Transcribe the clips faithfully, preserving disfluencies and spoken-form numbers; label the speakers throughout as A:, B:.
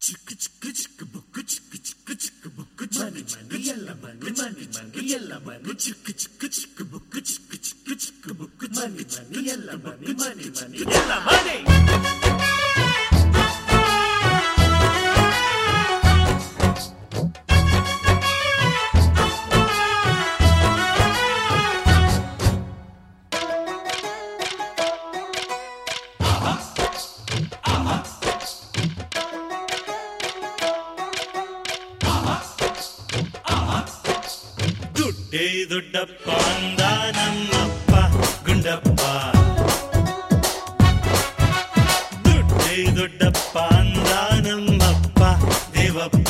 A: ದುಡ್ಡೇ ದೊಡ್ಡಪ್ಪ ಅಂದ ನಮ್ಮಪ್ಪ ಗುಂಡಪ್ಪ. ದುಡ್ಡೇ ದೊಡ್ಡಪ್ಪ ಅಂದ ನಮ್ಮಪ್ಪ ದೇವಪ್ಪ.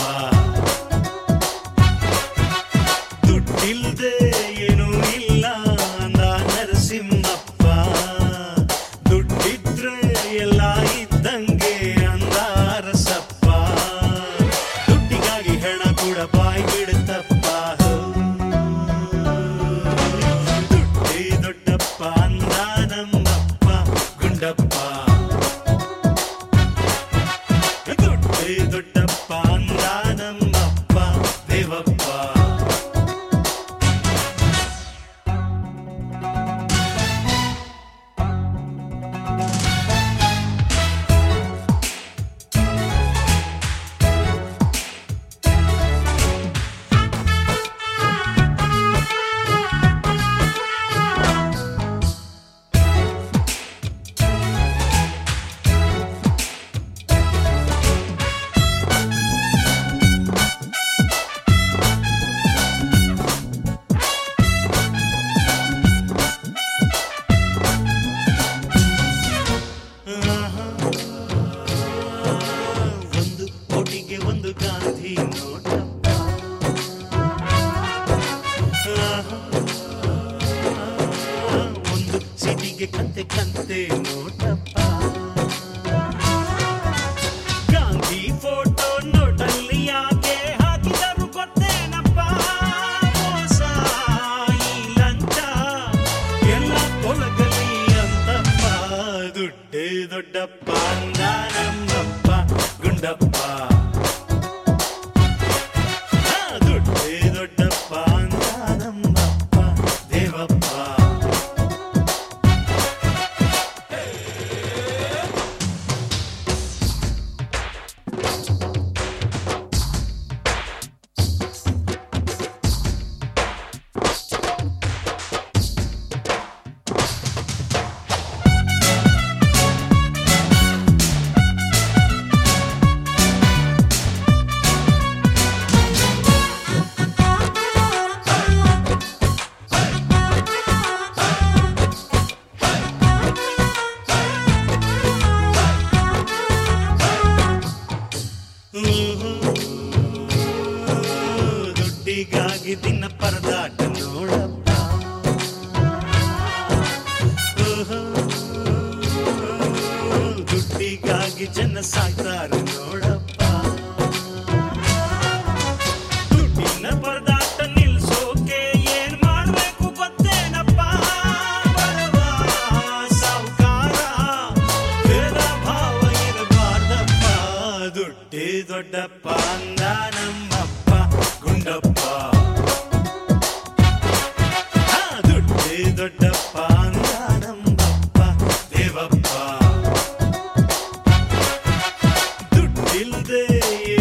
A: ದುಡ್ಡಿಲ್ದೆ ಏನೂ ಇಲ್ಲ ಅಂದ ನರಸಿಂಹಪ್ಪ. ದುಡ್ಡಿದ್ರೆ ಎಲ್ಲ ಇದ್ದಂಗೆ ಅಂದ ಅರಸಪ್ಪ. ದುಡ್ಡಿಗಾಗಿ ಹೆಣ ಕೂಡ ಬಾಯಿ ಬಿಡುತ್ತಪ್ಪ. ಅಂದ ನಮ್ಮಪ್ಪ ಗುಂಡಪ್ಪ. ದುಡ್ಡೇ ದೊಡ್ಡಪ್ಪ ಅಂದ ನಮ್ಮಪ್ಪ ದೇವಪ್ಪ. ಒಂದು ಗಾಂಧಿ ನೋಟಪ್ಪ. ಒಂದು ಸಿಟಿಗೆ ಕಂತೆ ಕಂತೆ ನೋಟಪ್ಪ. ಗಾಂಧಿ ಫೋಟೋ ನೋಟಲ್ಲಿ ಯಾಕೆ ಹಾಕಿದರು ಗೊತ್ತೇನಪ್ಪ. ಮೋಸ ಈ ಲಂಚ ಎಲ್ಲ ತೊಲಗಲಿ ಅಂತಪ್ಪ. ದುಡ್ಡೇ ದೊಡ್ಡಪ್ಪ ಅಂದ ನಮ್ಮಪ್ಪ ಗುಂಡಪ್ಪ. ದುಡ್ಡೇ ದೊಡ್ಡಪ್ಪ ಅಂದ ನಮ್ಮಪ್ಪ ದೇವಪ್ಪ. ದುಡ್ಡಿಗಾಗಿ ದಿನ ಪರದಾಟ ನೋಡಪ್ಪ. ದುಡ್ಡಿಗಾಗಿ ಜನ ಸಾಯ್ತಾರೆ ನೋಡಪ್ಪ. ದುಡ್ಡಿನ ಪರದಾಟ ನಿಲ್ಸೋಕೆ ಏನ್ ಮಾಡ್ಬೇಕು ಗೊತ್ತೇನಪ್ಪ. ಬಡವ ಸಾವುಕಾರ ಭೇದ ಭಾವ ಇರಬಾರ್ದಪ್ಪ. ದುಡ್ಡೇ ದೊಡ್ಡಪ್ಪ ಅಂದ ನಮ್ಮಪ್ಪ ಗುಂಡಪ್ಪ. ದುಡ್ಡೇ ದೊಡ್ಡಪ್ಪ ಅಂದ ನಮ್ಮಪ್ಪ ದೇವಪ್ಪ. ದುಡ್ಡಿಲ್ದೆ